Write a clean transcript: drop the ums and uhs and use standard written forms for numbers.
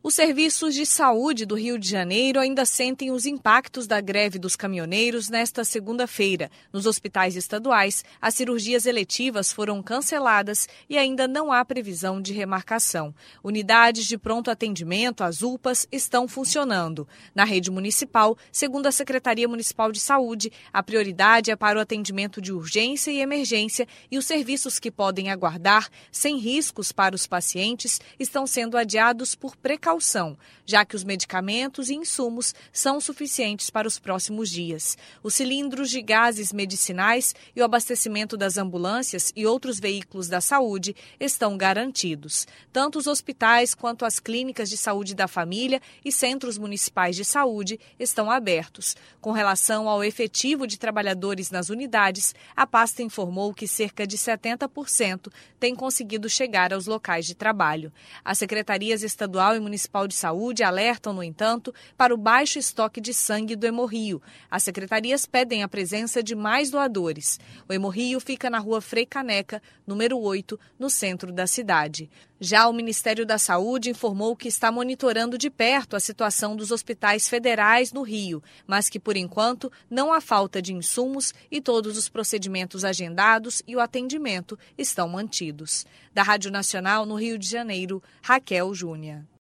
Os serviços de saúde do Rio de Janeiro ainda sentem os impactos da greve dos caminhoneiros nesta segunda-feira. Nos hospitais estaduais, as cirurgias eletivas foram canceladas e ainda não há previsão de remarcação. Unidades de pronto atendimento, as UPAs, estão funcionando. Na rede municipal, segundo a Secretaria Municipal de Saúde, a prioridade é para o atendimento de urgência e emergência e os serviços que podem aguardar, sem riscos para os pacientes, estão sendo adiados por precaução, já que os medicamentos e insumos são suficientes para os próximos dias. Os cilindros de gases medicinais e o abastecimento das ambulâncias e outros veículos da saúde estão garantidos. Tanto os hospitais quanto as clínicas de saúde da família e centros municipais de saúde estão abertos. Com relação ao efetivo de trabalhadores nas unidades, a pasta informou que cerca de 70% têm conseguido chegar aos locais de trabalho. As secretarias estadual e municipal de Saúde alertam, no entanto, para o baixo estoque de sangue do Hemorrio. As secretarias pedem a presença de mais doadores. O Hemorrio fica na rua Frei Caneca, número 8, no centro da cidade. Já o Ministério da Saúde informou que está monitorando de perto a situação dos hospitais federais no Rio, mas que, por enquanto, não há falta de insumos e todos os procedimentos agendados e o atendimento estão mantidos. Da Rádio Nacional, no Rio de Janeiro, Raquel Júnior.